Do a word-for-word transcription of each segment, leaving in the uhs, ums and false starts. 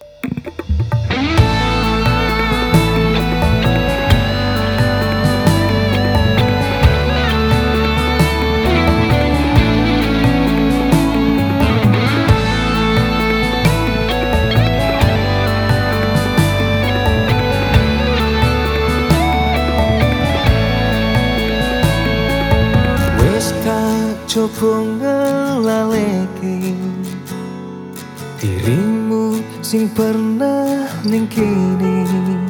Coba ngelaleke dirimu sing pernah ning kene,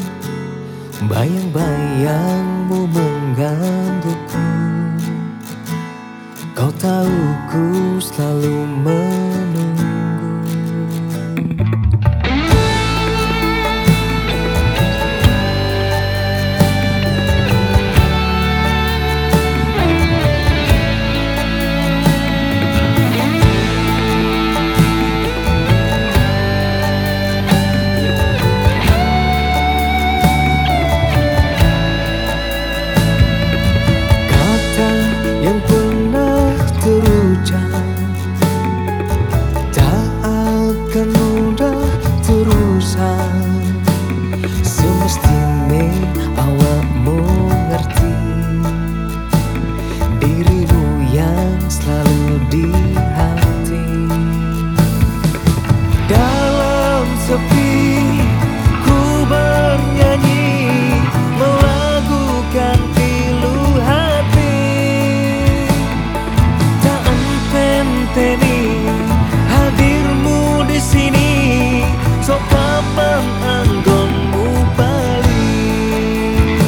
bayang-bayangmu menggangguku. Kau tahu ku selalu menunggu. Yang pernah terucap tak akan mudah terusan. Semestinya awakmu ngerti dirimu yang selalu di hati. Dalam sepi ku bernyanyi melagukan pilu hati. Hadirmu di sini, sok papan anggonmu balik.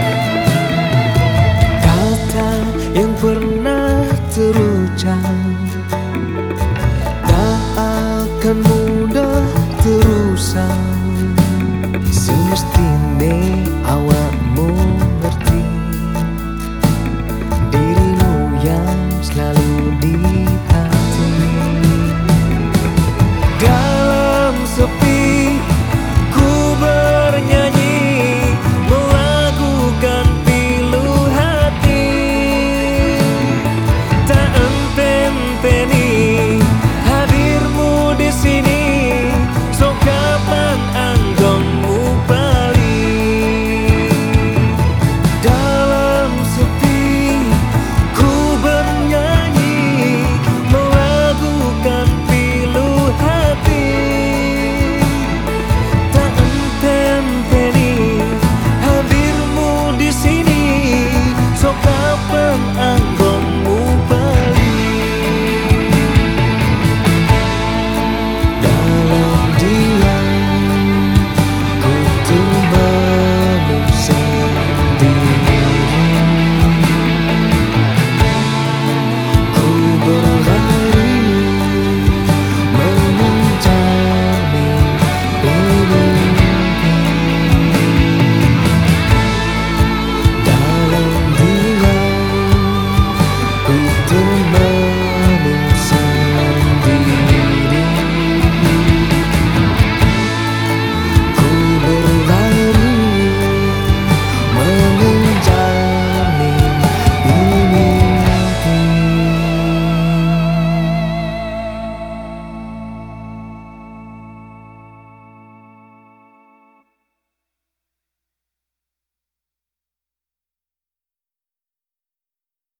Yang pernah terucap